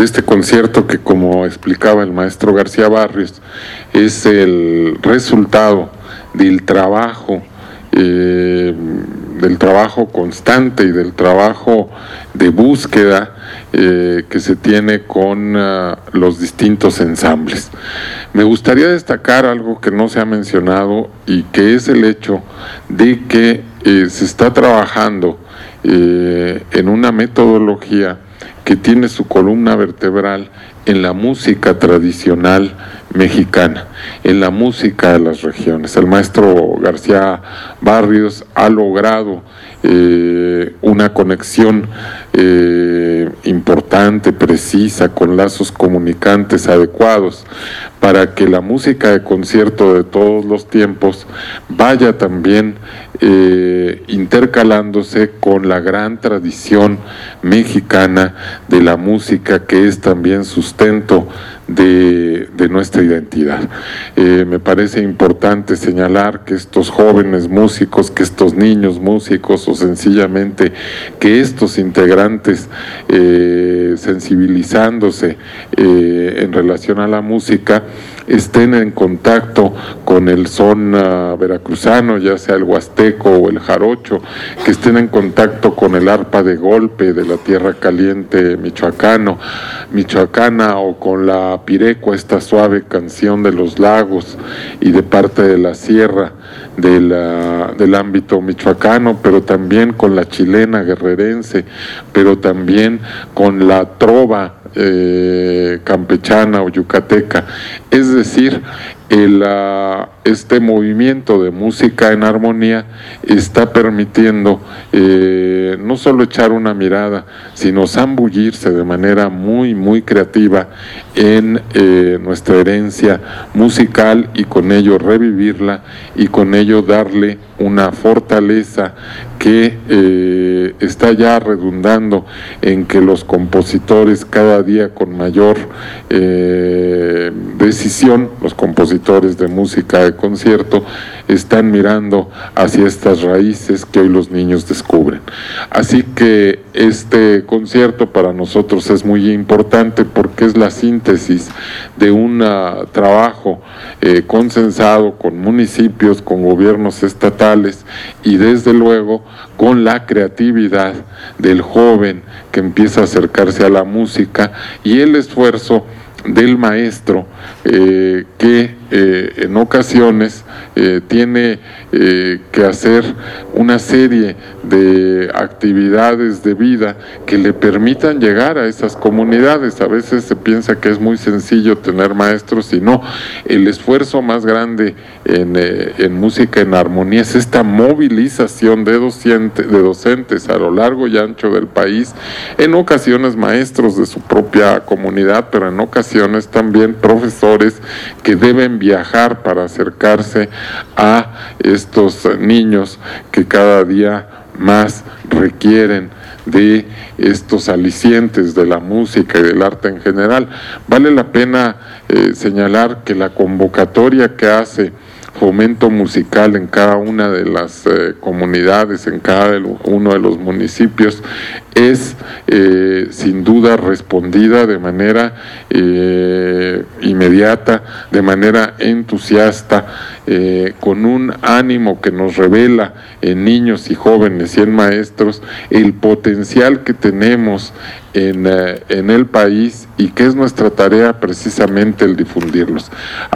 de este concierto que, como explicaba el maestro García Barrios, es el resultado del trabajo constante y del trabajo de búsqueda que se tiene con los distintos ensambles. Me gustaría destacar algo que no se ha mencionado y que es el hecho de que se está trabajando en una metodología que tiene su columna vertebral en la música tradicional mexicana, en la música de las regiones. El maestro García Barrios ha logrado una conexión importante, precisa, con lazos comunicantes adecuados, para que la música de concierto de todos los tiempos vaya también intercalándose con la gran tradición mexicana de la música, que es también sustento de nuestra identidad. Me parece importante señalar que estos jóvenes músicos, que estos niños músicos, o sencillamente que estos integrantes sensibilizándose en relación a la música, estén en contacto con el son veracruzano, ya sea el huasteco o el jarocho, que estén en contacto con el arpa de golpe de la tierra caliente michoacana, o con la pirecua, esta suave canción de los lagos y de parte de la sierra del ámbito michoacano, pero también con la chilena guerrerense, pero también con la trova campechana o yucateca. Es decir, este movimiento de música en armonía está permitiendo no solo echar una mirada, sino zambullirse de manera muy, muy creativa en nuestra herencia musical, y con ello revivirla, y con ello darle una fortaleza que está ya redundando en que los compositores cada día con mayor decisión, los compositores de música de concierto, están mirando hacia estas raíces que hoy los niños descubren. Así que este concierto para nosotros es muy importante porque es la síntesis de un trabajo consensado con municipios, con gobiernos estatales y desde luego con la creatividad del joven que empieza a acercarse a la música, y el esfuerzo del maestro que en ocasiones tiene que hacer una serie de actividades de vida que le permitan llegar a esas comunidades. A veces se piensa que es muy sencillo tener maestros, y no. El esfuerzo más grande en música en armonía es esta movilización de docentes a lo largo y ancho del país, en ocasiones maestros de su propia comunidad, pero en ocasiones también profesores que deben viajar para acercarse a estos niños que cada día más requieren de estos alicientes de la música y del arte en general. Vale la pena señalar que la convocatoria que hace Fomento Musical en cada una de las comunidades, en cada uno de los municipios, es sin duda respondida de manera inmediata, de manera entusiasta, con un ánimo que nos revela en niños y jóvenes y en maestros el potencial que tenemos en el país, y que es nuestra tarea precisamente el difundirlos.